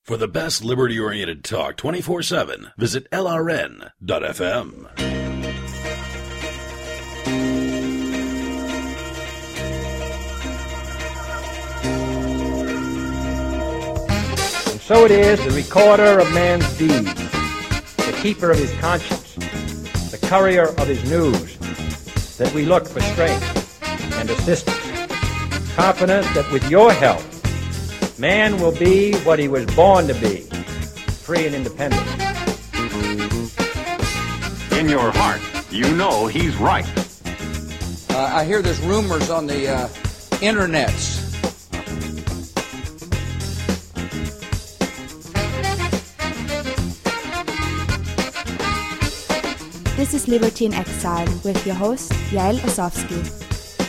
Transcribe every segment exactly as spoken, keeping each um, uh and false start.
For the best liberty-oriented talk twenty-four seven, visit L R N dot F M. And so it is, the recorder of man's deeds, the keeper of his conscience, the courier of his news, that we look for strength and assistance, confident that with your help, man will be what he was born to be, free and independent. In your heart, you know he's right. Uh, I hear there's rumors on the uh, internets. This is Liberty in Exile with your host, Yael Osofsky.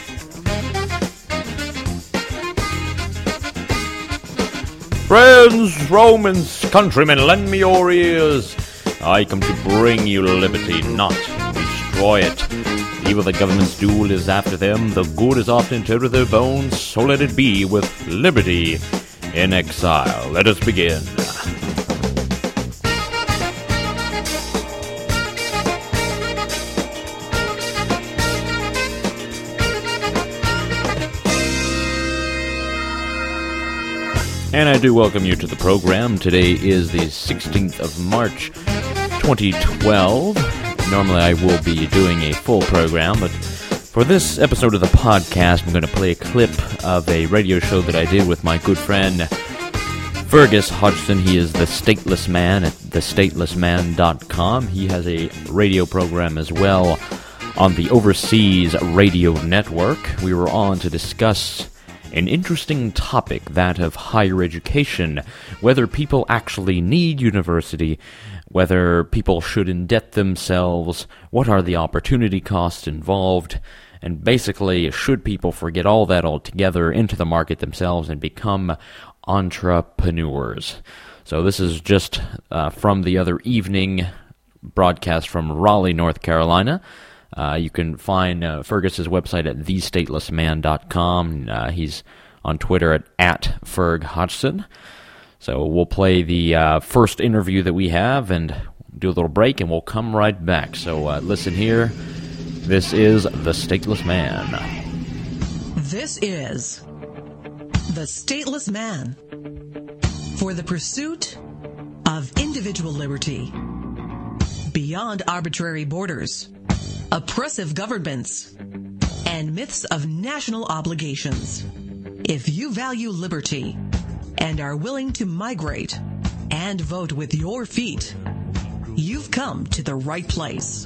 Friends, Romans, countrymen, lend me your ears. I come to bring you liberty, not destroy it. Evil the government's duel is after them, the good is often interred with their bones, so let it be with Liberty in Exile. Let us begin. And I do welcome you to the program. Today is the sixteenth of March, twenty twelve. Normally I will be doing a full program, but for this episode of the podcast, I'm going to play a clip of a radio show that I did with my good friend Fergus Hodgson. He is the Stateless Man at the stateless man dot com. He has a radio program as well on the Overseas Radio Network. We were on to discuss an interesting topic, that of higher education, whether people actually need university, whether people should indebt themselves, what are the opportunity costs involved, and basically, should people forget all that altogether into the market themselves and become entrepreneurs? So this is just uh, from the other evening broadcast from Raleigh, North Carolina. Uh, you can find uh, Fergus's website at the stateless man dot com. Uh, he's on Twitter at, at Ferg Hodgson. So we'll play the uh, first interview that we have and do a little break, and we'll come right back. So uh, listen here. This is The Stateless Man. This is The Stateless Man, for the pursuit of individual liberty beyond arbitrary borders, oppressive governments, and myths of national obligations. If you value liberty and are willing to migrate and vote with your feet, you've come to the right place.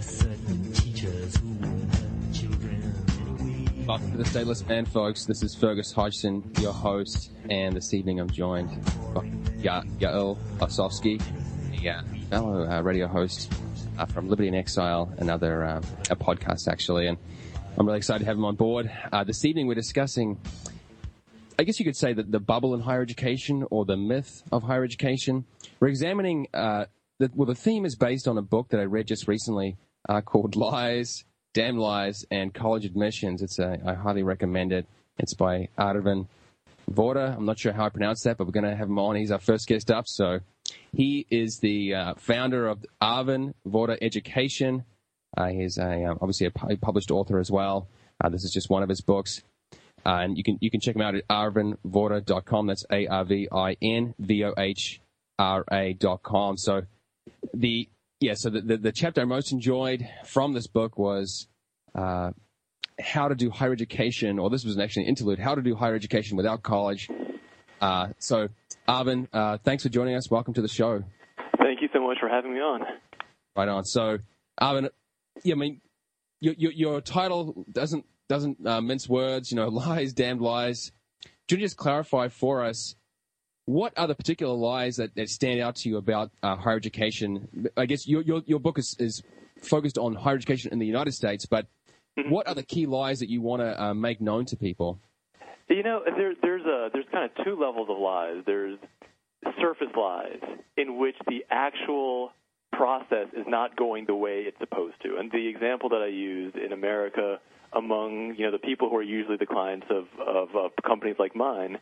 Welcome to the Stateless Man, folks. This is Fergus Hodgson, your host, and this evening I'm joined by ya- Yael Osofsky, a uh, fellow uh, radio host Uh, from Liberty in Exile, another uh, a podcast actually, and I'm really excited to have him on board. Uh, this evening we're discussing, I guess you could say, that the bubble in higher education, or the myth of higher education. We're examining, uh, the, well, the theme is based on a book that I read just recently uh, called Lies, Damn Lies, and College Admissions. It's a, I highly recommend it. It's by Arvin Vohra. I'm not sure how I pronounce that, but we're going to have him on. He's our first guest up, so he is the uh, founder of Arvin Vohra Education. Uh, he's a, um, obviously a published author as well. Uh, this is just one of his books. Uh, and you can you can check him out at arvin vohra dot com. That's A R V I N V O H R A dot com. So the yeah, so the, the, the chapter I most enjoyed from this book was uh, how to do higher education, or this was actually an interlude, how to do higher education without college. Uh, so Arvin, uh, thanks for joining us. Welcome to the show. Thank you so much for having me on. Right on. So, Arvin, yeah, I mean, your, your, your title doesn't doesn't uh, mince words. You know, lies, damned lies. Could you just clarify for us what are the particular lies that, that stand out to you about uh, higher education? I guess your your, your book is, is focused on higher education in the United States, but what are the key lies that you want to uh, make known to people? You know, there, there's a, there's kind of two levels of lies. There's surface lies, in which the actual process is not going the way it's supposed to. And the example that I used in America among, you know, the people who are usually the clients of, of uh, companies like mine,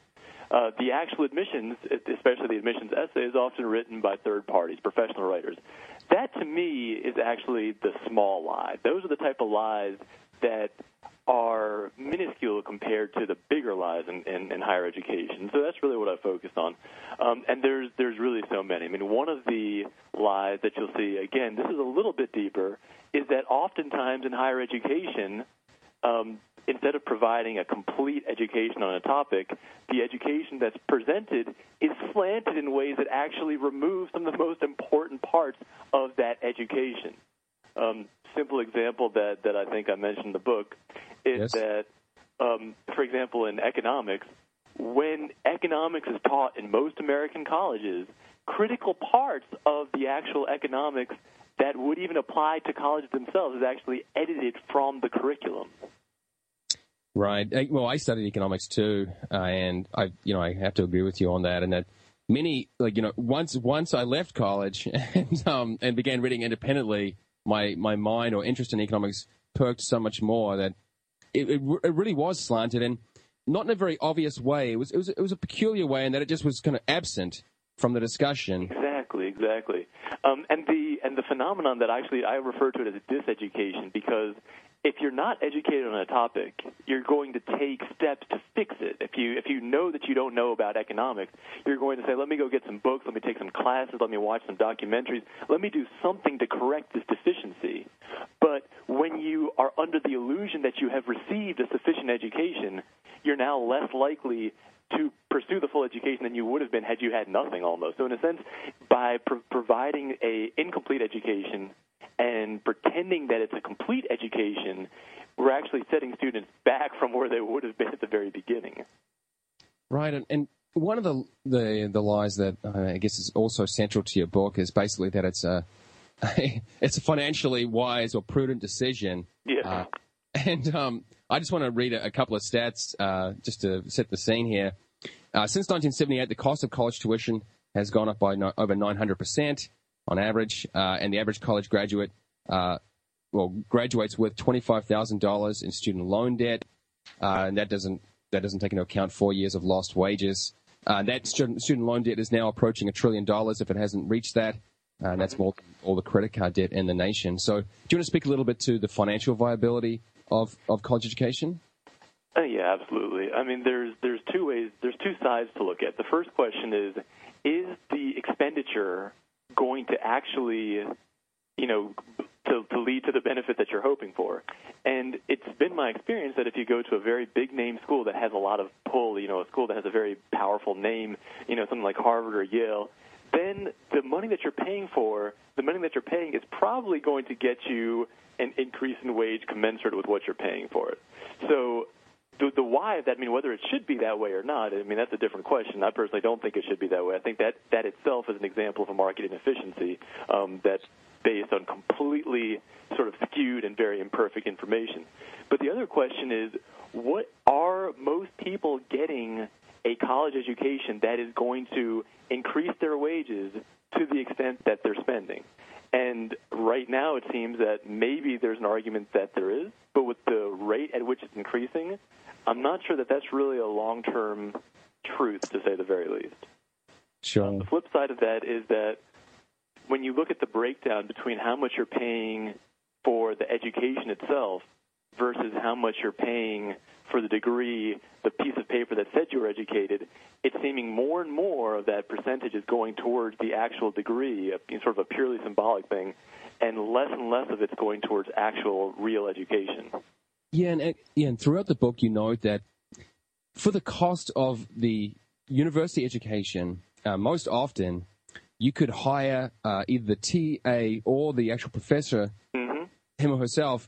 Uh, the actual admissions, especially the admissions essay, is often written by third parties, professional writers. That, to me, is actually the small lie. Those are the type of lies that are minuscule compared to the bigger lies in, in, in higher education. So that's really what I focused on. Um, and there's there's really so many. I mean, one of the lies that you'll see, again, this is a little bit deeper, is that oftentimes in higher education, um, instead of providing a complete education on a topic, the education that's presented is slanted in ways that actually remove some of the most important parts of that education. Um, simple example that, that I think I mentioned in the book is yes. that, um, for example, in economics, when economics is taught in most American colleges, critical parts of the actual economics that would even apply to colleges themselves is actually edited from the curriculum. Right. Well, I studied economics too, uh, and I, you know, I have to agree with you on that. And that many, like, you know, once once I left college and um, and began reading independently, my my mind or interest in economics perked so much more that it, it, it really was slanted, and not in a very obvious way. It was it was it was a peculiar way, in that it just was kind of absent from the discussion. Exactly, exactly. Um, and the and the phenomenon that actually I refer to it as diseducation, because if you're not educated on a topic, you're going to take steps to fix it. If you if you know that you don't know about economics, you're going to say, let me go get some books, let me take some classes, let me watch some documentaries, let me do something to correct this deficiency. But when you are under the illusion that you have received a sufficient education, you're now less likely to pursue the full education than you would have been had you had nothing almost. So in a sense, by pro- providing a incomplete education and pretending that it's a complete education, we're actually setting students back from where they would have been at the very beginning. Right, and, and one of the, the the lies that uh, I guess is also central to your book is basically that it's a it's a financially wise or prudent decision. Yeah. Uh, and um, I just want to read a, a couple of stats uh, just to set the scene here. Uh, since nineteen seventy-eight, the cost of college tuition has gone up by no, over nine hundred percent on average, uh, and the average college graduate uh, well graduates with twenty-five thousand dollars in student loan debt, uh, and that doesn't that doesn't take into account four years of lost wages. Uh, that student, student loan debt is now approaching a trillion dollars if it hasn't reached that, uh, and that's more than all the credit card debt in the nation. So, do you want to speak a little bit to the financial viability of, of college education? Uh, yeah, absolutely. I mean, there's there's two ways, there's two sides to look at. The first question is, is the expenditure going to actually, you know, to, to lead to the benefit that you're hoping for? And it's been my experience that if you go to a very big-name school that has a lot of pull, you know, a school that has a very powerful name, you know, something like Harvard or Yale, then the money that you're paying for, the money that you're paying is probably going to get you an increase in wage commensurate with what you're paying for it. So the, the why of that, I mean, whether it should be that way or not, I mean, that's a different question. I personally don't think it should be that way. I think that that itself is an example of a market inefficiency um, that's based on completely sort of skewed and very imperfect information. But the other question is, what are most people getting a college education that is going to increase their wages to the extent that they're spending? And right now it seems that maybe there's an argument that there is, but with the rate at which it's increasing, I'm not sure that that's really a long-term truth, to say the very least. Sure. Um, the flip side of that is that when you look at the breakdown between how much you're paying for the education itself versus how much you're paying for the degree, the piece of paper that said you were educated, it's seeming more and more of that percentage is going towards the actual degree, a, sort of a purely symbolic thing, and less and less of it's going towards actual real education. Yeah, and, yeah, and throughout the book you note that for the cost of the university education, uh, most often you could hire uh, either the T A or the actual professor, mm-hmm. him or herself,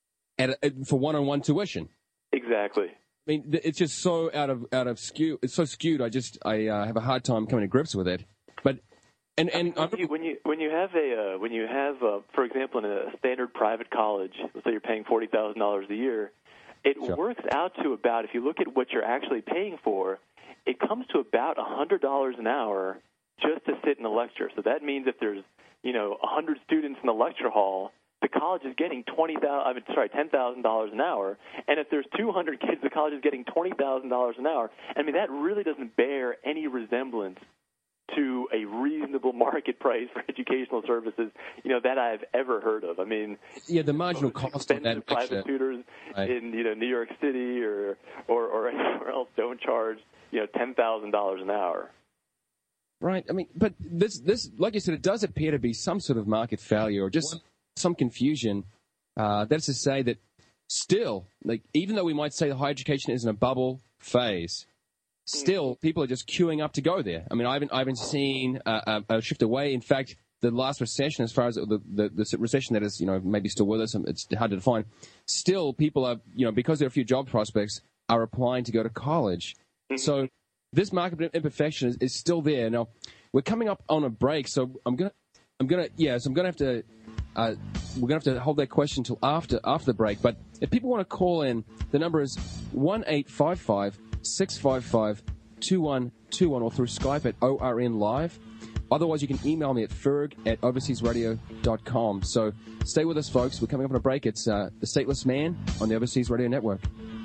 at a, for one-on-one tuition. Exactly. I mean, it's just so out of out of skew. It's so skewed. I just I uh, have a hard time coming to grips with it. But and and when you when you, when you have a uh, when you have uh, for example in a standard private college, let's say you're paying forty thousand dollars a year, it sure. works out to about, if you look at what you're actually paying for, it comes to about a hundred dollars an hour just to sit in a lecture. So that means if there's, you know, a hundred students in the lecture hall, the college is getting twenty thousand. I mean, sorry, ten thousand dollars an hour, and if there's two hundred kids, the college is getting twenty thousand dollars an hour. I mean, that really doesn't bear any resemblance to a reasonable market price for educational services, you know, that I've ever heard of. I mean, yeah, the marginal cost of that private extra, tutors right. in you know New York City or or, or anywhere else don't charge you know ten thousand dollars an hour. Right. I mean, but this this like you said, it does appear to be some sort of market failure or just some confusion. Uh, that's to say that still, like even though we might say the higher education is in a bubble phase, still, people are just queuing up to go there. I mean, I haven't, I haven't seen a, a shift away. In fact, the last recession, as far as the, the, the recession that is, you know, maybe still with us, it's hard to define. Still, people are, you know, because there are a few job prospects, are applying to go to college. Mm-hmm. So this market imperfection is, is still there. Now, we're coming up on a break, so I'm gonna, I'm gonna, yeah, so I'm gonna have to, uh, we're gonna have to hold that question till after after the break. But if people want to call in, the number is one eight five five. six five five, two one two one or through Skype at O R N Live. Otherwise, you can email me at ferg at overseas radio dot com. So stay with us, folks. We're coming up on a break. It's uh, The Stateless Man on the Overseas Radio Network.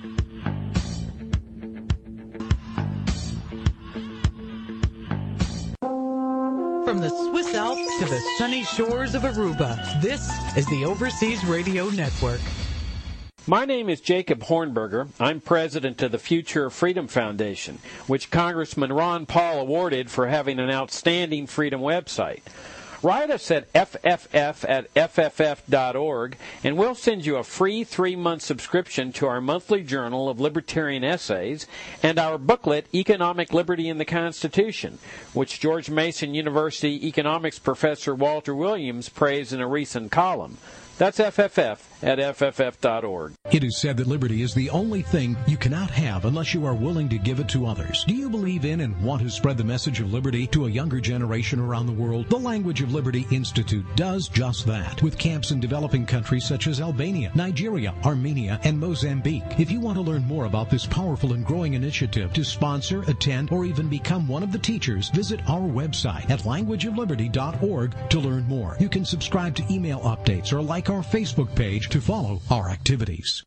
From the Swiss Alps to the sunny shores of Aruba, this is the Overseas Radio Network. My name is Jacob Hornberger. I'm president of the Future of Freedom Foundation, which Congressman Ron Paul awarded for having an outstanding freedom website. Write us at F F F at F F F dot org, and we'll send you a free three-month subscription to our monthly journal of libertarian essays and our booklet, Economic Liberty in the Constitution, which George Mason University economics professor Walter Williams praised in a recent column. That's F F F at F F F dot org. It is said that liberty is the only thing you cannot have unless you are willing to give it to others. Do you believe in and want to spread the message of liberty to a younger generation around the world? The Language of Liberty Institute does just that, with camps in developing countries such as Albania, Nigeria, Armenia, and Mozambique. If you want to learn more about this powerful and growing initiative to sponsor, attend, or even become one of the teachers, visit our website at language of liberty dot org to learn more. You can subscribe to email updates or like our Facebook page to follow our activities.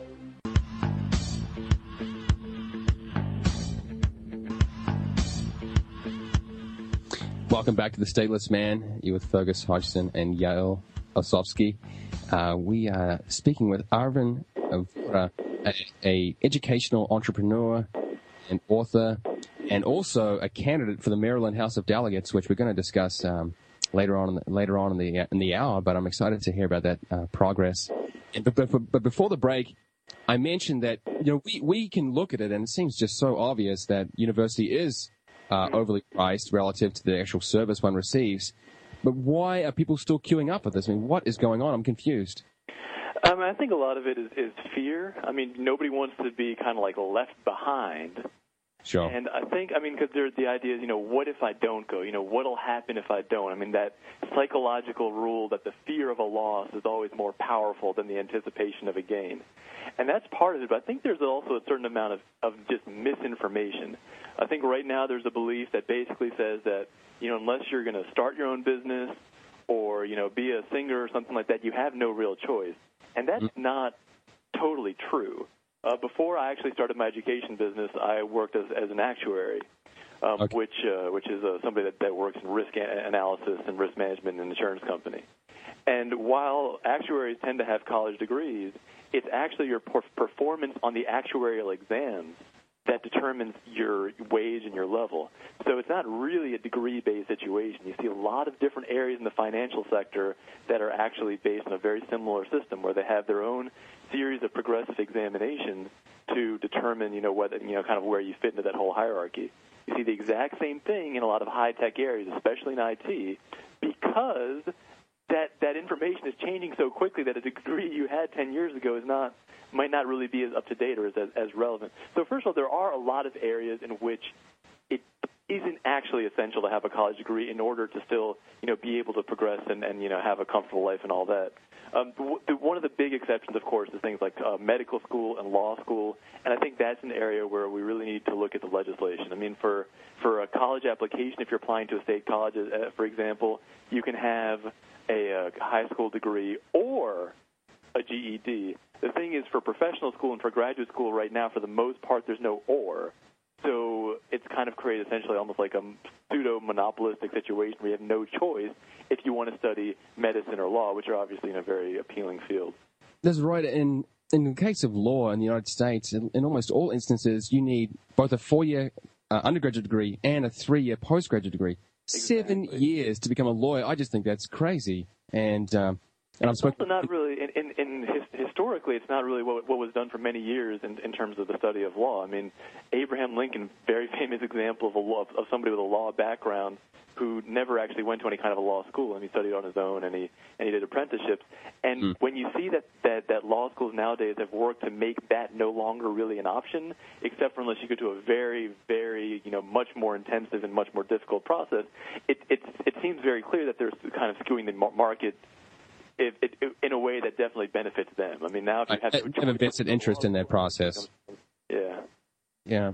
Welcome back to The Stateless Man. You with Fergus Hodgson and Yael Osofsky. Uh, we are speaking with Arvin Vohra, a, a educational entrepreneur and author, and also a candidate for the Maryland House of Delegates, which we're going to discuss um, later on in the, later on in the in the hour. But I'm excited to hear about that uh, progress. And, but, but, but before the break, I mentioned that you know we, we can look at it, and it seems just so obvious that university is uh, overly priced relative to the actual service one receives. But why are people still queuing up for this? I mean, what is going on? I'm confused. Um, I think a lot of it is, is fear. I mean, nobody wants to be kind of like left behind. Sure. And I think, I mean, because there's the idea is, you know, what if I don't go? You know, what'll happen if I don't? I mean, that psychological rule that the fear of a loss is always more powerful than the anticipation of a gain. And that's part of it, but I think there's also a certain amount of, of just misinformation. I think right now there's a belief that basically says that, you know, unless you're going to start your own business or, you know, be a singer or something like that, you have no real choice. And that's mm-hmm. not totally true. Uh, before I actually started my education business, I worked as, as an actuary, um, okay. which uh, which is uh, somebody that, that works in risk a- analysis and risk management in an insurance company. And while actuaries tend to have college degrees, it's actually your per- performance on the actuarial exams that determines your wage and your level. So it's not really a degree-based situation. You see a lot of different areas in the financial sector that are actually based on a very similar system where they have their own series of progressive examinations to determine, you know, whether, you know, kind of where you fit into that whole hierarchy. You see the exact same thing in a lot of high-tech areas, especially in I T, because that that information is changing so quickly that a degree you had ten years ago is not might not really be as up to date or as as relevant. So first of all, there are a lot of areas in which it isn't actually essential to have a college degree in order to still, you know, be able to progress and, and you know, have a comfortable life and all that. Um, the, one of the big exceptions, of course, is things like uh, medical school and law school, and I think that's an area where we really need to look at the legislation. I mean, for for a college application, if you're applying to a state college, uh, for example, you can have a, a high school degree or a G E D. The thing is, for professional school and for graduate school right now, for the most part, there's no or. So it's kind of created essentially almost like a pseudo-monopolistic situation where you have no choice if you want to study medicine or law, which are obviously in a very appealing field. That's right. In in the case of law in the United States, in, in almost all instances, you need both a four-year uh, undergraduate degree and a three-year postgraduate degree. Exactly. Seven years to become a lawyer. I just think that's crazy. And um, and I'm it's supposed also not really in, in, in his, historically, it's not really what, what was done for many years in, in terms of the study of law. I mean, Abraham Lincoln, very famous example of a law, of somebody with a law background who never actually went to any kind of a law school, and he studied on his own, and he and he did apprenticeships. And mm. when you see that, that that law schools nowadays have worked to make that no longer really an option, except for unless you go to a very, very, you know, much more intensive and much more difficult process, it it it seems very clear that they're kind of skewing the market. It, it, it, in a way that definitely benefits them. I mean, now if you have, I, I have a vested interest in that process. Yeah. Yeah.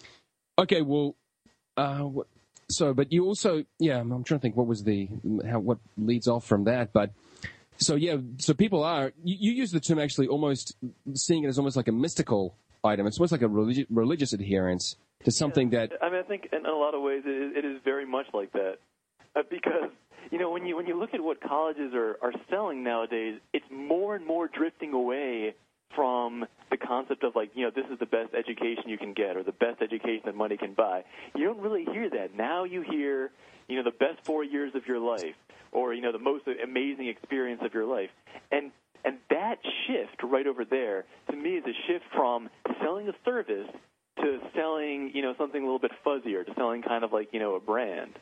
Okay. Well. Uh, so, but you also, yeah. I'm trying to think what was the how what leads off from that, but. So yeah, so people are you, you use the term actually almost seeing it as almost like a mystical item. It's almost like a religi- religious adherence to something yeah. that. I mean, I think in a lot of ways it is, it is very much like that, uh, because. You know, when you when you look at what colleges are, are selling nowadays, it's more and more drifting away from the concept of, like, you know, this is the best education you can get or the best education that money can buy. You don't really hear that. Now you hear, you know, the best four years of your life or, you know, the most amazing experience of your life. And and that shift right over there, to me, is a shift from selling a service to selling, you know, something a little bit fuzzier, to selling kind of like, you know, a brand.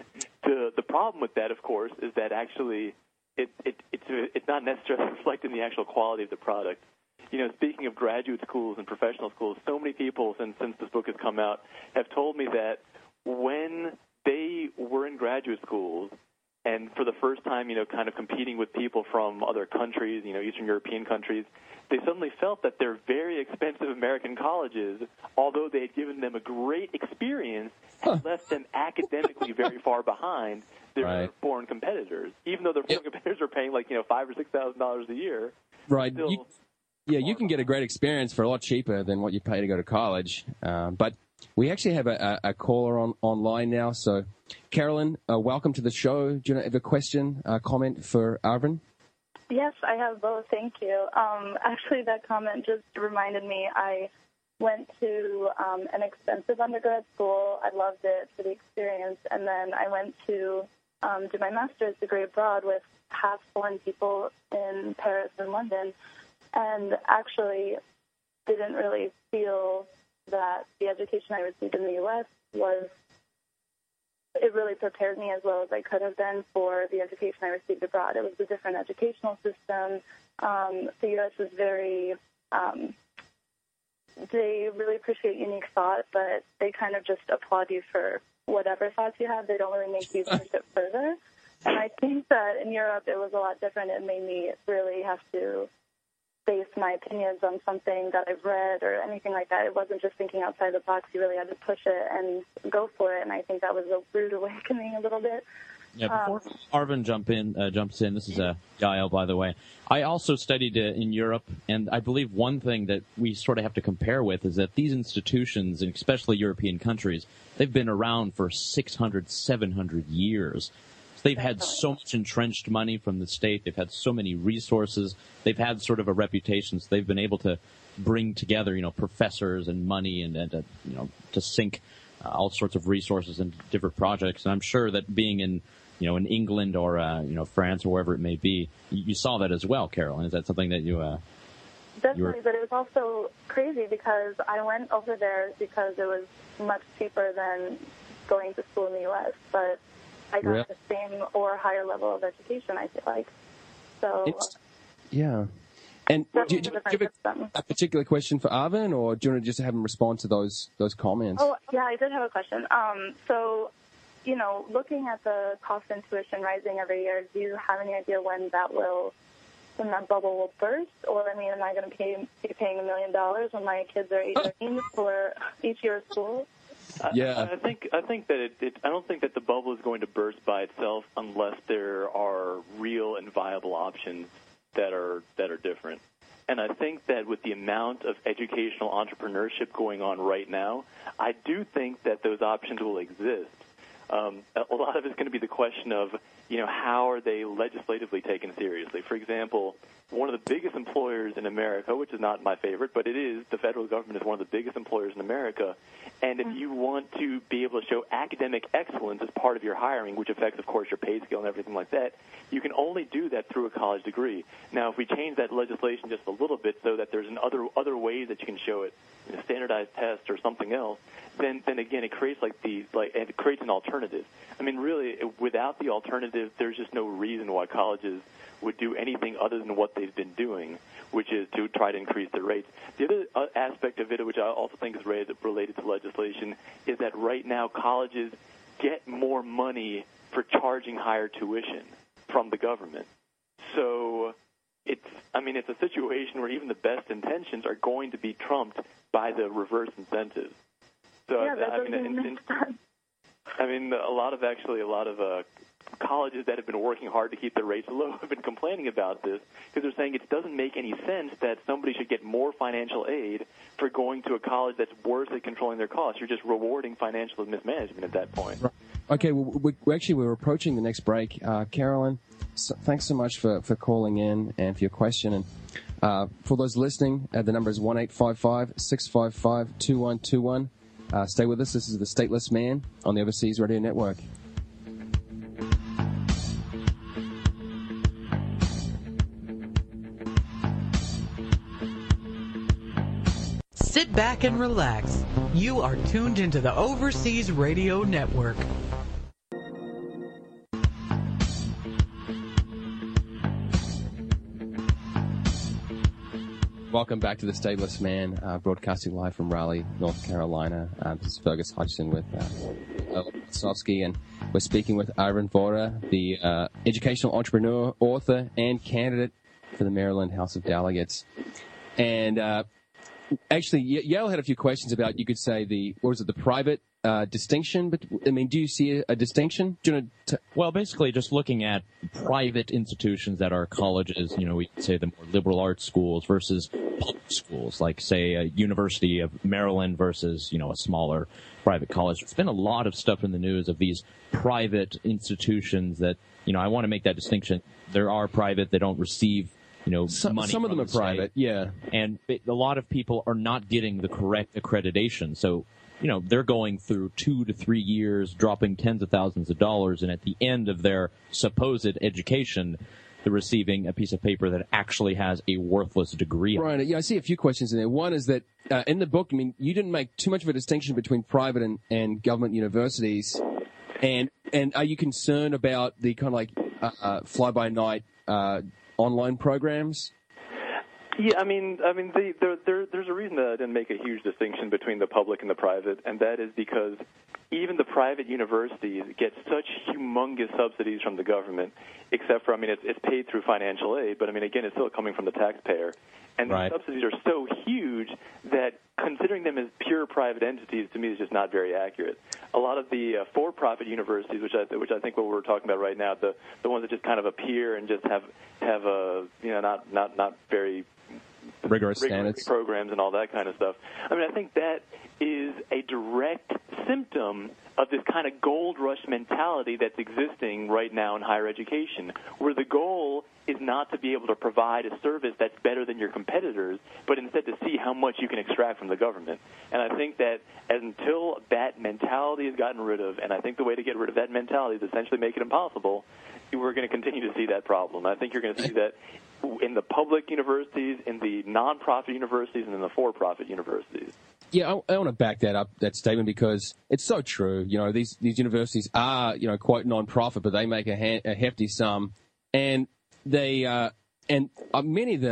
The the problem with that, of course, is that actually it, it it's it's not necessarily reflecting the actual quality of the product. You know, speaking of graduate schools and professional schools, so many people since since this book has come out have told me that when they were in graduate schools and for the first time, you know, kind of competing with people from other countries, you know, Eastern European countries, they suddenly felt that their very expensive American colleges, although they had given them a great experience, had left them academically very far behind their right. foreign competitors. Even though their foreign yep. competitors are paying like, you know, five or six thousand dollars a year. Right. You, yeah, you can get a great experience for a lot cheaper than what you pay to go to college. Uh, but we actually have a, a, a caller on online now. So, Carolyn, uh, welcome to the show. Do you have a question, a comment for Arvin? Yes, I have both. Thank you. Um, actually, that comment just reminded me. I went to um, an expensive undergrad school. I loved it for the experience. And then I went to um, do my master's degree abroad with half foreign people in Paris and London, and actually didn't really feel that the education I received in the U S was, it really prepared me as well as I could have been for the education I received abroad. It was a different educational system. Um, the U S is very, um, they really appreciate unique thought, but they kind of just applaud you for whatever thoughts you have. They don't really make you push it further. And I think that in Europe it was a lot different. It made me really have to base my opinions on something that I've read or anything like that. It wasn't just thinking outside the box. You really had to push it and go for it. And I think that was a rude awakening a little bit. Yeah, before um, Arvin jump in, uh, jumps in, this is uh, Yael, by the way. I also studied uh, in Europe, and I believe one thing that we sort of have to compare with is that these institutions, and especially European countries, they've been around for six hundred, seven hundred years. So they've had so much entrenched money from the state. They've had so many resources. They've had sort of a reputation. So they've been able to bring together, you know, professors and money and, and uh, you know, to sink uh, all sorts of resources into different projects. And I'm sure that being in, you know, in England or, uh, you know, France or wherever it may be, you, you saw that as well, Carolyn. Is that something that you... Uh, Definitely, you were... but it was also crazy because I went over there because it was much cheaper than going to school in the U S, but I got really? the same or higher level of education, I feel like. So, it's, yeah. And do, Definitely do, a do different you have system. a, a particular question for Arvin, or do you want to just have him respond to those those comments? Oh, yeah, I did have a question. Um, so, you know, looking at the cost and tuition rising every year, do you have any idea when that will, when that bubble will burst? Or, I mean, am I going to pay, be paying a million dollars when my kids are eighteen for each year of school? Yeah, I, I think I think that it, it. I don't think that the bubble is going to burst by itself unless there are real and viable options that are that are different. And I think that with the amount of educational entrepreneurship going on right now, I do think that those options will exist. Um, a lot of it's going to be the question of, you know, how are they legislatively taken seriously? For example, one of the biggest employers in America, which is not my favorite, but it is, the federal government is one of the biggest employers in America. And if you want to be able to show academic excellence as part of your hiring, which affects, of course, your pay scale and everything like that, you can only do that through a college degree. Now, if we change that legislation just a little bit so that there's an other other ways that you can show it, you know, standardized tests or something else, then then again it creates like the like it creates an alternative. I mean, really, without the alternative, there's just no reason why colleges would do anything other than what they've been doing, which is to try to increase their rates. The other aspect of it, which I also think is related to legislation, is that right now colleges get more money for charging higher tuition from the government. So it's, I mean, it's a situation where even the best intentions are going to be trumped by the reverse incentives. So Yeah, that I mean, doesn't in, make in, sense. I mean, a lot of actually a lot of uh, colleges that have been working hard to keep their rates low have been complaining about this because they're saying it doesn't make any sense that somebody should get more financial aid for going to a college that's worse at controlling their costs. You're just rewarding financial mismanagement at that point. Right. Okay, well, we, we actually we're approaching the next break. Uh, Carolyn, so, thanks so much for, for calling in and for your question. And uh, for those listening, uh, the number is one eight five five, six five five, two one two one. Uh, stay with us. This is The Stateless Man on the Overseas Radio Network. Sit back and relax. You are tuned into the Overseas Radio Network. Welcome back to The Stateless Man, uh, broadcasting live from Raleigh, North Carolina. Uh, this is Fergus Hodgson with uh, Osofsky, and we're speaking with Arvin Vohra, the uh, educational entrepreneur, author, and candidate for the Maryland House of Delegates. And uh, actually, Yale had a few questions about, you could say, the, what was it, the private uh, distinction? But I mean, do you see a, a distinction? Do you want to t- well, basically, just looking at private institutions that are colleges, you know, we say the more liberal arts schools versus public schools, like, say, a University of Maryland versus, you know, a smaller private college. There's been a lot of stuff in the news of these private institutions that, you know, I want to make that distinction. There are private that don't receive, you know, some, money. Some of them the are private, state. yeah. And it, a lot of people are not getting the correct accreditation. So, you know, they're going through two to three years, dropping tens of thousands of dollars, and at the end of their supposed education, they're receiving a piece of paper that actually has a worthless degree. Right. Yeah, I see a few questions in there. One is that uh, in the book, I mean, you didn't make too much of a distinction between private and, and government universities. And and are you concerned about the kind of like uh, uh, fly-by-night uh, online programs? Yeah, I mean, I mean, the, there, there, there's a reason that I didn't make a huge distinction between the public and the private, and that is because even the private universities get such humongous subsidies from the government, except for, I mean, it's, it's paid through financial aid, but, I mean, again, it's still coming from the taxpayer. And right. the subsidies are so huge that considering them as pure private entities, to me, is just not very accurate. A lot of the uh, for-profit universities, which I, which I think what we're talking about right now, the, the ones that just kind of appear and just have, have a, you know, not, not, not very rigorous standards programs and all that kind of stuff. I mean, I think that is a direct symptom of this kind of gold rush mentality that's existing right now in higher education, where the goal is not to be able to provide a service that's better than your competitors, but instead to see how much you can extract from the government. And I think that until that mentality is gotten rid of, and I think the way to get rid of that mentality is essentially make it impossible, we're going to continue to see that problem. I think you're going to see that in the public universities, in the non-profit universities, and in the for-profit universities. Yeah, I, I want to back that up, that statement, because it's so true. You know, these these universities are, you know, quite non-profit, but they make a, ha- a hefty sum, and they uh, and uh, many of them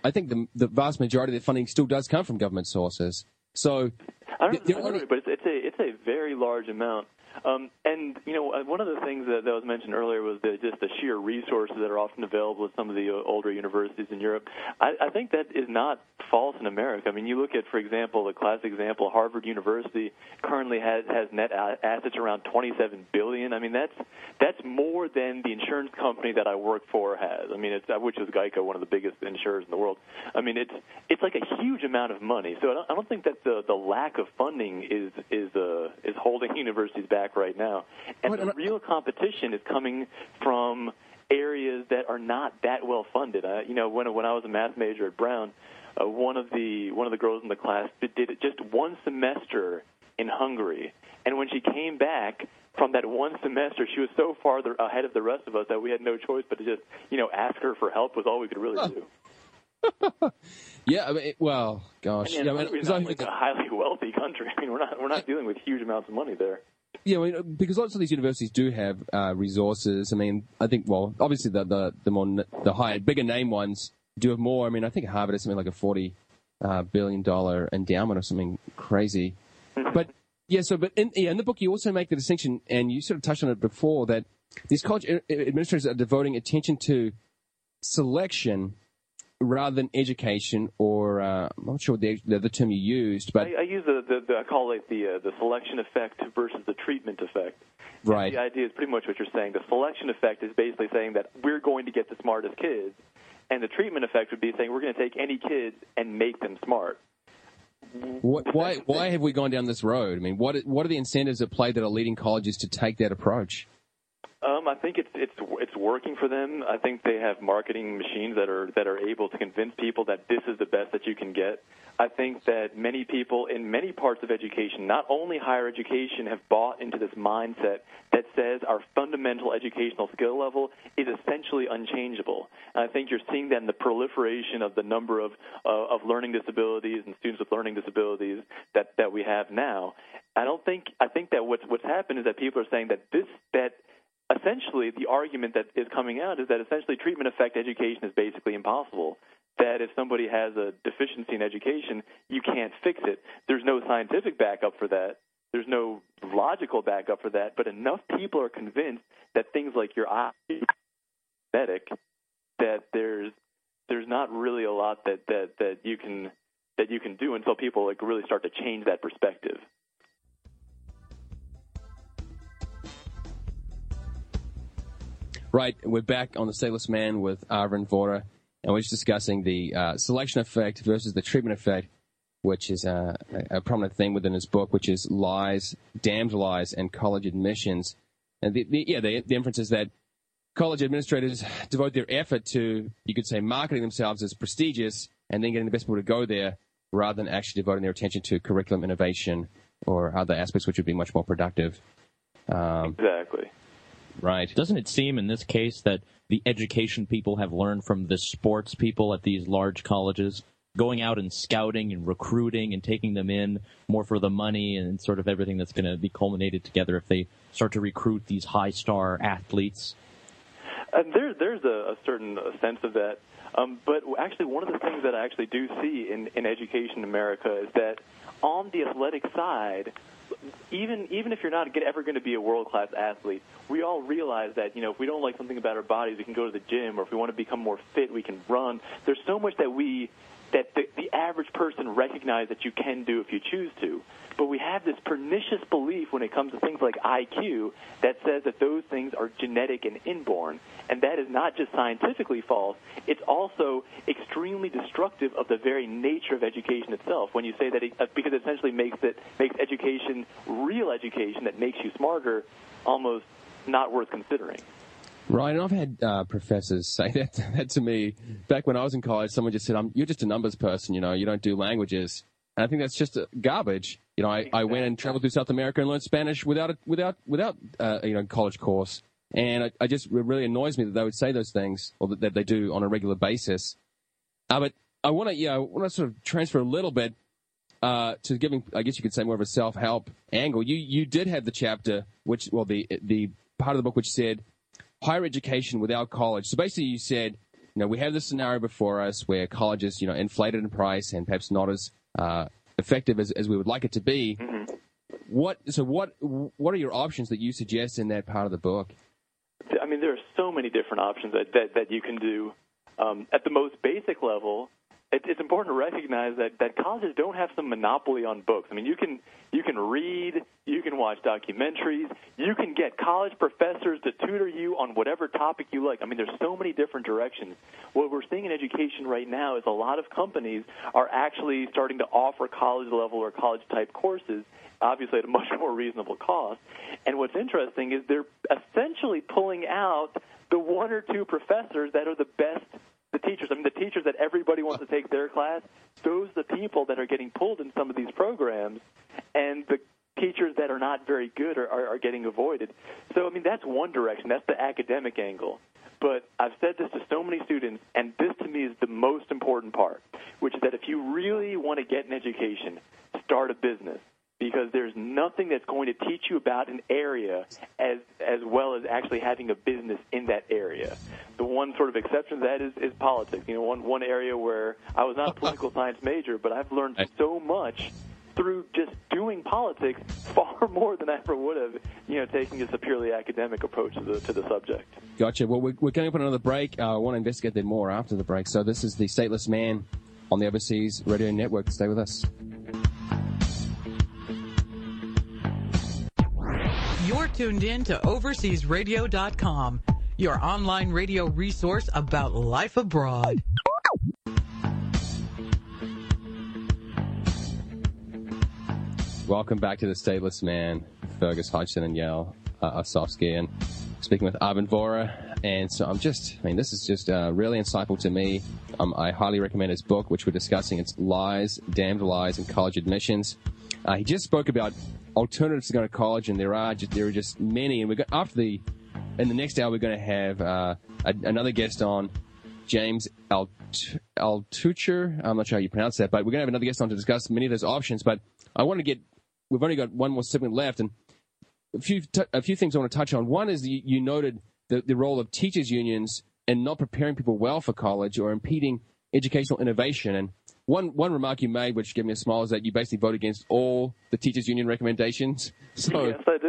I think the the vast majority of the funding still does come from government sources. So, I don't th- know, only, but it's, it's a it's a very large amount. Um, and, you know, one of the things that, that was mentioned earlier was the, just the sheer resources that are often available at some of the older universities in Europe. I, I think that is not false in America. I mean, you look at, for example, the classic example, Harvard University currently has, has net assets around twenty-seven billion dollars. I mean, that's that's more than the insurance company that I work for has. I mean, it's, which is Geico, one of the biggest insurers in the world. I mean, it's it's like a huge amount of money. So I don't, I don't think that the, the lack of funding is is uh, is holding universities back right now. And the real competition is coming from areas that are not that well funded. Uh, you know, when when I was a math major at Brown, uh, one of the one of the girls in the class did, did it just one semester in Hungary, and when she came back from that one semester, she was so far ahead of the rest of us that we had no choice but to just, you know, ask her for help was all we could really do. Yeah, I mean, well, gosh, and, yeah, I mean, I mean, it's not like a highly wealthy country. I mean, we're not we're not dealing with huge amounts of money there. Yeah, I mean, because lots of these universities do have uh, resources. I mean, I think, well, obviously the the the more the higher, bigger name ones do have more. I mean, I think Harvard has something like a forty uh, billion dollar endowment or something crazy. But yeah, so but in, yeah, in the book you also make the distinction, and you sort of touched on it before, that these college administrators are devoting attention to selection rather than education, or uh, I'm not sure the, the, the term you used, but I, I use the, the, the I call it the uh, the selection effect versus the treatment effect. Right. The idea is pretty much what you're saying. The selection effect is basically saying that we're going to get the smartest kids, and the treatment effect would be saying we're going to take any kids and make them smart. What, why why have we gone down this road? I mean, what what are the incentives at play that are leading colleges to take that approach? Um, I think it's it's it's working for them. I think they have marketing machines that are that are able to convince people that this is the best that you can get. I think that many people in many parts of education, not only higher education, have bought into this mindset that says our fundamental educational skill level is essentially unchangeable. And I think you're seeing that in the proliferation of the number of uh, of learning disabilities and students with learning disabilities that, that we have now. I don't think I think that what's what's happened is that people are saying that this that essentially the argument that is coming out is that essentially treatment effect education is basically impossible. That if somebody has a deficiency in education, you can't fix it. There's no scientific backup for that. There's no logical backup for that. But enough people are convinced that things like your eye medic, that there's there's not really a lot that, that, that you can that you can do until people like really start to change that perspective. Right, we're back on the Stateless Man with Arvind Vora, and we're just discussing the uh, selection effect versus the treatment effect, which is uh, a, a prominent theme within his book, which is lies, damned lies, and college admissions. And the, the, yeah, the, the inference is that college administrators devote their effort to, you could say, marketing themselves as prestigious and then getting the best people to go there, rather than actually devoting their attention to curriculum innovation or other aspects which would be much more productive. Um, exactly. Right. Doesn't it seem in this case that the education people have learned from the sports people at these large colleges, going out and scouting and recruiting and taking them in more for the money and sort of everything that's going to be culminated together if they start to recruit these high-star athletes? Uh, there, there's a, a certain sense of that. Um, but actually, one of the things that I actually do see in, in education in America is that on the athletic side, even even if you're not ever going to be a world-class athlete, we all realize that, you know, if we don't like something about our bodies, we can go to the gym, or if we want to become more fit, we can run. There's so much that we that the, the average person recognizes that you can do if you choose to. But we have this pernicious belief when it comes to things like I Q that says that those things are genetic and inborn. And that is not just scientifically false. It's also extremely destructive of the very nature of education itself when you say that it, because it essentially makes it makes education, real education that makes you smarter, almost not worth considering. Right, and I've had uh, professors say that, that to me. Back when I was in college, someone just said, I'm, you're just a numbers person, you know, you don't do languages. And I think that's just uh, garbage. You know, I, I went and traveled through South America and learned Spanish without a, without without uh, you know, college course. And I, I just, it really annoys me that they would say those things, or that, that they do on a regular basis. Uh, but I want to, yeah, I want to sort of transfer a little bit uh, to giving, I guess you could say, more of a self-help angle. You you did have the chapter, which, well, the the part of the book which said higher education without college. So basically you said you know, we have this scenario before us where college is, you know, inflated in price and perhaps not as uh, effective as, as we would like it to be. Mm-hmm. What so what what are your options that you suggest in that part of the book? I mean, there are so many different options that, that, that you can do. Um, at the most basic level, it, it's important to recognize that, that colleges don't have some monopoly on books. I mean, you can you can read, you can watch documentaries, you can get college professors to tutor you on whatever topic you like. I mean, there's so many different directions. What we're seeing in education right now is a lot of companies are actually starting to offer college-level or college-type courses, obviously at a much more reasonable cost. And what's interesting is they're essentially pulling out the one or two professors that are the best, the teachers. I mean, the teachers that everybody wants to take their class, those are the people that are getting pulled in some of these programs, and the teachers that are not very good are, are, are getting avoided. So, I mean, that's one direction. That's the academic angle. But I've said this to so many students, and this to me is the most important part, which is that if you really want to get an education, start a business. Because there's nothing that's going to teach you about an area as as well as actually having a business in that area. The one sort of exception to that is, is politics. You know, one one area where I was not a political science major, but I've learned so much through just doing politics, far more than I ever would have, you know, taking just a purely academic approach to the to the subject. Gotcha. Well, we're, we're going up on another break. Uh, I want to investigate that more after the break. So this is the Stateless Man on the Overseas Radio Network. Stay with us. You're tuned in to overseas radio dot com, your online radio resource about life abroad. Welcome back to the Stateless Man, Fergus Hodgson and Yael uh, Osofsky, and speaking with Arvind Vohra. And so I'm just, I mean, this is just uh, really insightful to me. Um, I highly recommend his book, which we're discussing. It's Lies, Damned Lies, in College Admissions. Uh, he just spoke about alternatives to going to college, and there are just there are just many. And we got after the in the next hour we're going to have uh, a, another guest on, James Alt, Altucher. I'm not sure how you pronounce that, but we're going to have another guest on to discuss many of those options. But I want to get we've only got one more segment left, and a few t- a few things I want to touch on. One is the, you noted the, the role of teachers unions in not preparing people well for college or impeding educational innovation. And One one remark you made, which gave me a smile, is that you basically vote against all the teachers' union recommendations. So, yes, I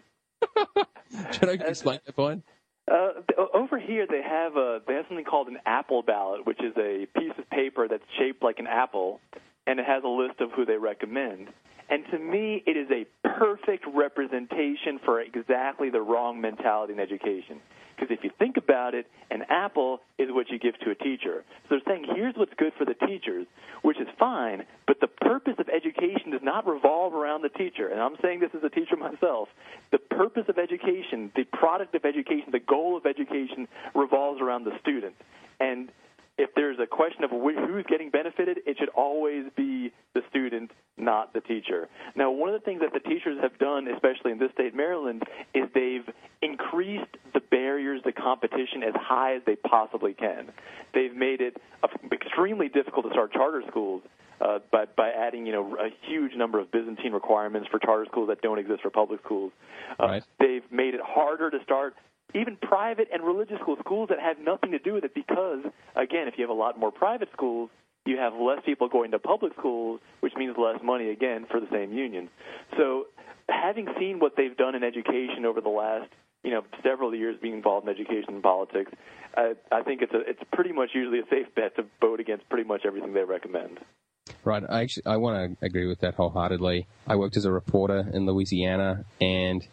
do. Should I explain that point? Uh, over here, they have a they have something called an apple ballot, which is a piece of paper that's shaped like an apple, and it has a list of who they recommend. And to me, it is a perfect representation for exactly the wrong mentality in education. Because if you think about it, an apple is what you give to a teacher. So they're saying, here's what's good for the teachers, which is fine, but the purpose of education does not revolve around the teacher. And I'm saying this as a teacher myself. The purpose of education, the product of education, the goal of education revolves around the student. And if there's a question of who's getting benefited, it should always be the student, not the teacher. Now, one of the things that the teachers have done, especially in this state, Maryland, is they've increased the barriers to competition as high as they possibly can. They've made it extremely difficult to start charter schools uh, by, by adding, you know, a huge number of Byzantine requirements for charter schools that don't exist for public schools. Uh, right. They've made it harder to start even private and religious schools, schools that have nothing to do with it because, again, if you have a lot more private schools, you have less people going to public schools, which means less money, again, for the same union. So having seen what they've done in education over the last, you know, several years being involved in education and politics, I, I think it's a, it's pretty much usually a safe bet to vote against pretty much everything they recommend. Right. I actually I want to agree with that wholeheartedly. I worked as a reporter in Louisiana, and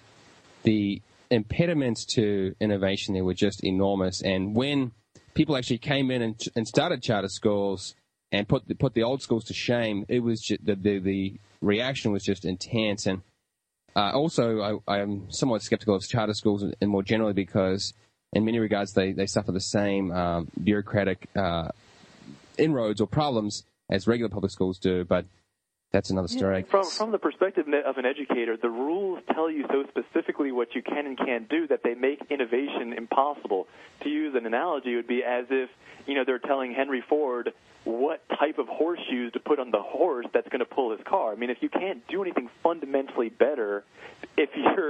the impediments to innovation there were just enormous. And when people actually came in and, and started charter schools and put the, put the old schools to shame, it was just, the, the the reaction was just intense. And uh, also, I, I'm somewhat skeptical of charter schools and more generally because, in many regards, they, they suffer the same um, bureaucratic uh, inroads or problems as regular public schools do. But that's another story. From, from the perspective of an educator, the rules tell you so specifically what you can and can't do that they make innovation impossible. To use an analogy, it would be as if, you know, they're telling Henry Ford what type of horseshoes to put on the horse that's going to pull his car. I mean, if you can't do anything fundamentally better, if you're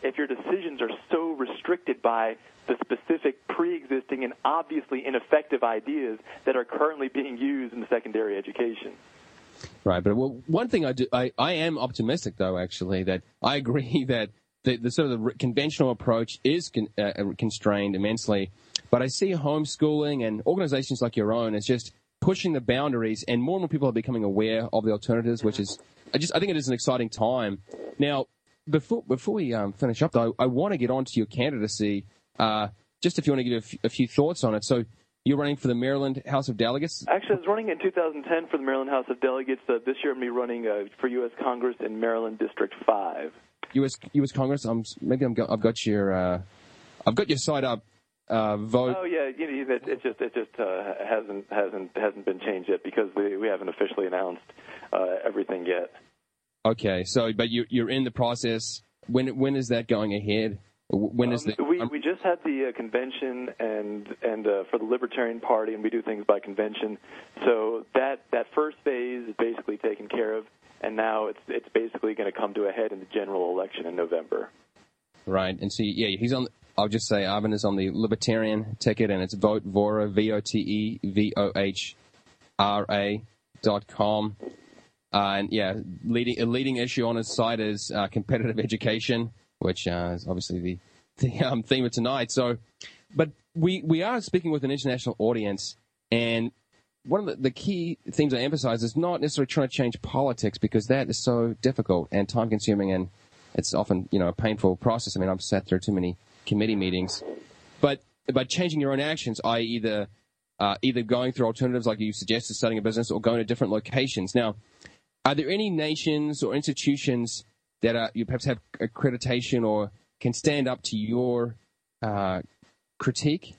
if your decisions are so restricted by the specific pre-existing and obviously ineffective ideas that are currently being used in secondary education. Right, but well, one thing I do, I, I am optimistic though. Actually, that I agree that the, the sort of the conventional approach is con, uh, constrained immensely, but I see homeschooling and organizations like your own as just pushing the boundaries, and more and more people are becoming aware of the alternatives, which is, I just I think it is an exciting time. Now, before before we um, finish up, though, I want to get on to your candidacy. Uh, just if you want to give a, f- a few thoughts on it. So. You're running for the Maryland House of Delegates? Actually, I was running in two thousand ten for the Maryland House of Delegates. Uh, this year I'm going to be running uh, for U S Congress in Maryland District five. U S U S Congress? I'm, maybe I'm, I've got your uh, I've got your side up uh, vote. Oh yeah, you know, it, it just it just uh, hasn't hasn't hasn't been changed yet because we, we haven't officially announced uh, everything yet. Okay, so but you you're in the process. When when is that going ahead? When is um, the? We um, we just had the uh, convention and and uh, for the Libertarian Party, and we do things by convention. So that that first phase is basically taken care of, and now it's it's basically going to come to a head in the general election in November. Right, and see, yeah, he's on. I'll just say Arvin is on the Libertarian ticket, and it's Vote Vora, V O T E V O H R A dot com. Uh, and yeah, leading a leading issue on his site is uh, competitive education, which uh, is obviously the the um, theme of tonight. So, but we we are speaking with an international audience, and one of the, the key themes I emphasize is not necessarily trying to change politics, because that is so difficult and time consuming, and it's often, you know, a painful process. I mean, I've sat through too many committee meetings, but by changing your own actions, that is, either uh, either going through alternatives like you suggested, starting a business, or going to different locations. Now, are there any nations or institutions that are, you perhaps have accreditation or can stand up to your uh, critique?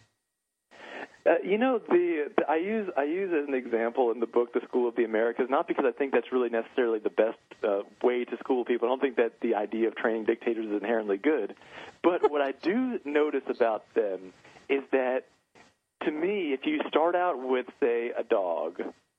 Uh, you know, the, the I use I use as an example in the book The School of the Americas, not because I think that's really necessarily the best uh, way to school people. I don't think that the idea of training dictators is inherently good. But what I do notice about them is that, to me, if you start out with, say, a dog,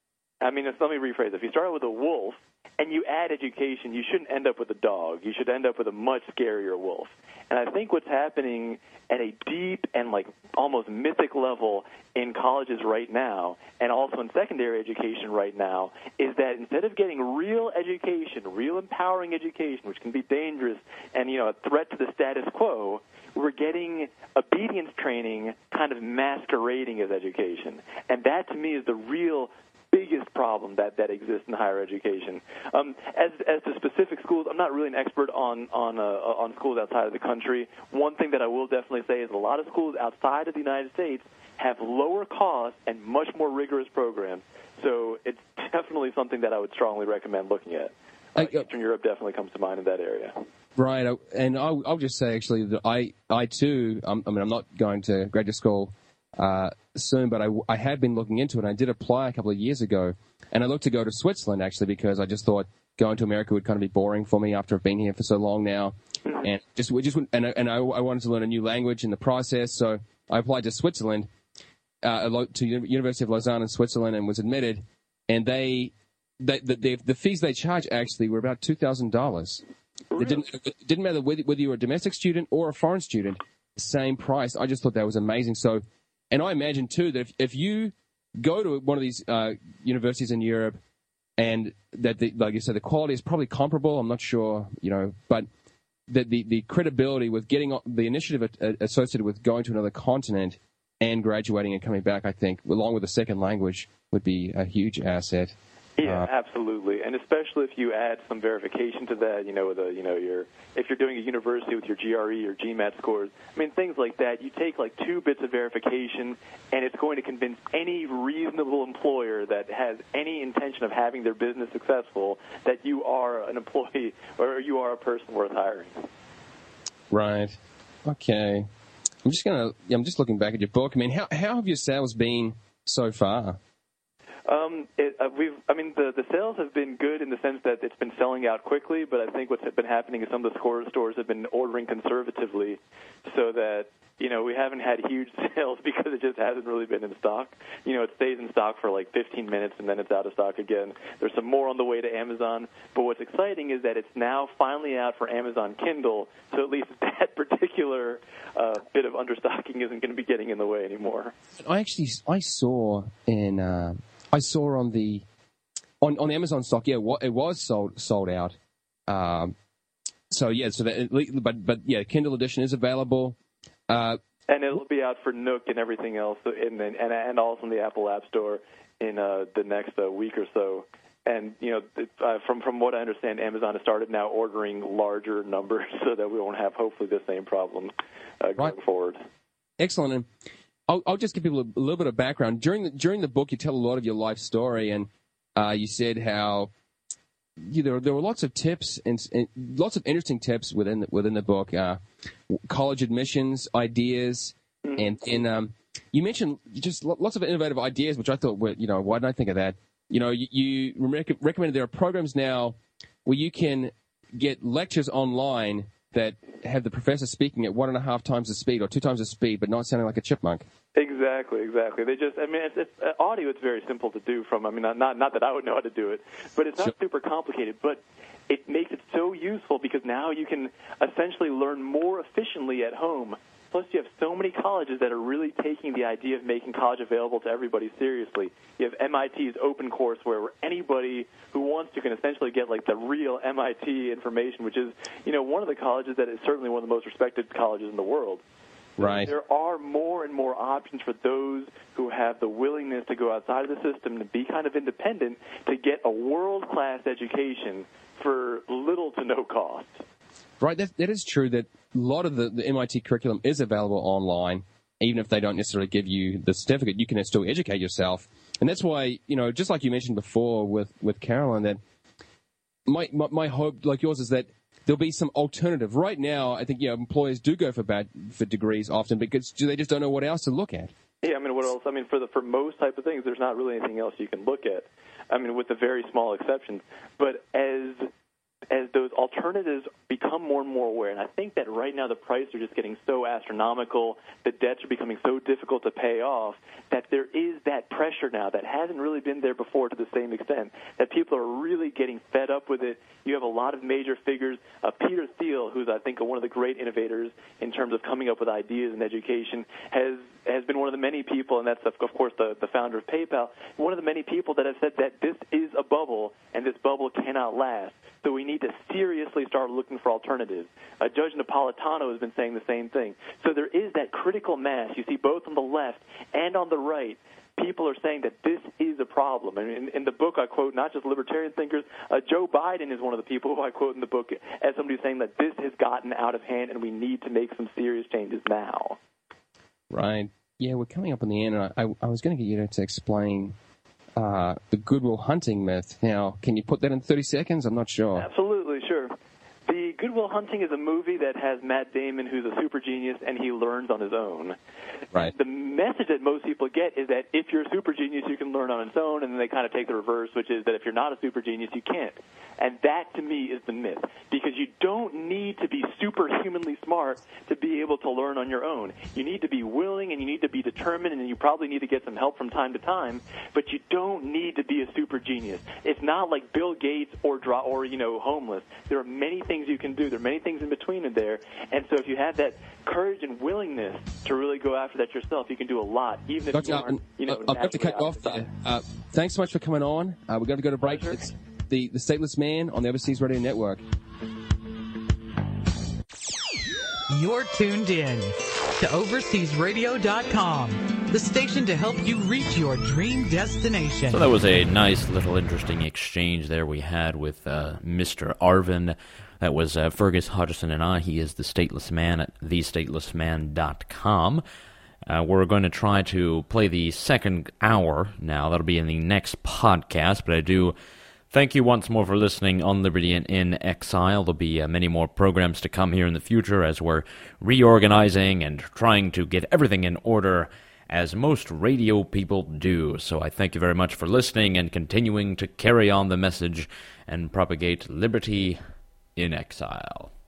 I mean, let me rephrase it. If you start out with a wolf and you add education, you shouldn't end up with a dog. You should end up with a much scarier wolf. And I think what's happening at a deep and, like, almost mythic level in colleges right now, and also in secondary education right now, is that instead of getting real education, real empowering education, which can be dangerous and, you know, a threat to the status quo, we're getting obedience training kind of masquerading as education. And that, to me, is the real biggest problem that, that exists in higher education. Um, as as to specific schools, I'm not really an expert on on uh, on schools outside of the country. One thing that I will definitely say is a lot of schools outside of the United States have lower costs and much more rigorous programs. So it's definitely something that I would strongly recommend looking at. Uh, Eastern Europe definitely comes to mind in that area. Right, and I'll, I'll just say actually that I I too um, I mean I'm not going to graduate school Uh, soon, but I, I have been looking into it. I did apply a couple of years ago, and I looked to go to Switzerland actually because I just thought going to America would kind of be boring for me after I've been here for so long now, and just we just and I, and I, I wanted to learn a new language in the process, so I applied to Switzerland, uh, to University of Lausanne in Switzerland, and was admitted. And they, they the, the the fees they charge actually were about two thousand dollars. It didn't it didn't matter whether, whether you were a domestic student or a foreign student, same price. I just thought that was amazing. So. And I imagine, too, that if, if you go to one of these uh, universities in Europe and that, the, like you said, the quality is probably comparable, I'm not sure, you know, but the, the, the credibility with getting the initiative associated with going to another continent and graduating and coming back, I think, along with a second language, would be a huge asset. Yeah, uh, absolutely, and especially if you add some verification to that, you know, with a, you know, your if you're doing a university with your G R E or GMAT scores, I mean, things like that. You take like two bits of verification, and it's going to convince any reasonable employer that has any intention of having their business successful that you are an employee or you are a person worth hiring. Right. Okay. I'm just gonna. I'm just looking back at your book. I mean, how how have your sales been so far? Um, it, uh, we've, I mean, the, the sales have been good in the sense that it's been selling out quickly, but I think what's been happening is some of the score stores have been ordering conservatively so that you know, we haven't had huge sales because it just hasn't really been in stock. You know, it stays in stock for like fifteen minutes and then it's out of stock again. There's some more on the way to Amazon. But what's exciting is that it's now finally out for Amazon Kindle, so at least that particular uh, bit of understocking isn't going to be getting in the way anymore. I actually I saw in uh, I saw on the on on the Amazon stock, yeah, it was sold sold out. Um, so yeah, so that but but yeah, Kindle edition is available. Uh, and it'll be out for Nook and everything else, and and, and also in the Apple App Store in uh, the next uh, week or so. And you know, uh, from from what I understand, Amazon has started now ordering larger numbers so that we won't have hopefully the same problem uh, going right. forward. Excellent. And I'll, I'll just give people a, a little bit of background. During the during the book, you tell a lot of your life story, and uh, you said how you, there there were lots of tips and, and lots of interesting tips within the, within the book. Uh, college admissions ideas, mm-hmm. and and um, you mentioned just lots of innovative ideas, which I thought were, you know, why didn't I think of that? You know, you, you rec- recommended there are programs now where you can get lectures online that have the professor speaking at one and a half times the speed or two times the speed, but not sounding like a chipmunk. Exactly, exactly. They just, I mean, it's, it's uh, audio. It's very simple to do. From, I mean, not, not not that I would know how to do it, but it's not sure. super complicated. But it makes it so useful because now you can essentially learn more efficiently at home. Plus, you have so many colleges that are really taking the idea of making college available to everybody seriously. You have M I T's Open Courseware, where anybody who wants to can essentially get like the real M I T information, which is, you know, one of the colleges that is certainly one of the most respected colleges in the world. Right. There are more and more options for those who have the willingness to go outside of the system and be kind of independent to get a world-class education for little to no cost. Right, that, that is true that a lot of the, the M I T curriculum is available online, even if they don't necessarily give you the certificate. You can still educate yourself. And that's why, you know, just like you mentioned before with, with Carolyn, that my, my my hope, like yours, is that there'll be some alternative. Right now, I think, you know, employers do go for bad, for degrees often because they just don't know what else to look at. Yeah, I mean, what else? I mean, for the for most type of things, there's not really anything else you can look at. I mean, with the very small exceptions. But as as those alternatives become more and more aware, and I think that right now the prices are just getting so astronomical, the debts are becoming so difficult to pay off, that there is that pressure now that hasn't really been there before to the same extent, that people are really getting fed up with it. You have a lot of major figures. Uh, Peter Thiel, who's, I think, one of the great innovators in terms of coming up with ideas in education, has has been one of the many people, and that's, of course, the, the founder of PayPal, one of the many people that have said that this is a bubble, and this bubble cannot last. So we need to seriously start looking for alternatives. Uh, Judge Napolitano has been saying the same thing. So there is that critical mass. You see both on the left and on the right, people are saying that this is a problem. And in, in the book, I quote not just libertarian thinkers. Uh, Joe Biden is one of the people who I quote in the book as somebody saying that this has gotten out of hand and we need to make some serious changes now. Right. Yeah, we're coming up on the end. And I, I, I was going to get you to, to explain uh, the Good Will Hunting myth. Now, can you put that in thirty seconds? I'm not sure. Absolutely, sure. The Good Will Hunting is a movie that has Matt Damon, who's a super genius, and he learns on his own. Right. The message that most people get is that if you're a super genius, you can learn on its own, and then they kind of take the reverse, which is that if you're not a super genius, you can't. And that, to me, is the myth, because you don't need to be superhumanly smart to be able to learn on your own. You need to be willing, and you need to be determined, and you probably need to get some help from time to time, but you don't need to be a super genius. It's not like Bill Gates or, draw, or you know, homeless. There are many things you can do. There are many things in between in there, and so if you have that courage and willingness to really go after that yourself, you can do a lot, even if Doctor you aren't, you know, I'll have to cut off there. Uh, thanks so much for coming on. Uh, we're going to go to break. Pleasure. It's the, the Stateless Man on the Overseas Radio Network. You're tuned in to overseas radio dot com, the station to help you reach your dream destination. So that was a nice little interesting exchange there we had with uh, Mister Arvin. That was uh, Fergus Hodgson and I. He is the Stateless Man at the stateless man dot com. Uh, we're going to try to play the second hour now. That'll be in the next podcast, but I do thank you once more for listening on Liberty in, in Exile. There'll be uh, many more programs to come here in the future as we're reorganizing and trying to get everything in order, as most radio people do. So I thank you very much for listening and continuing to carry on the message and propagate liberty in exile.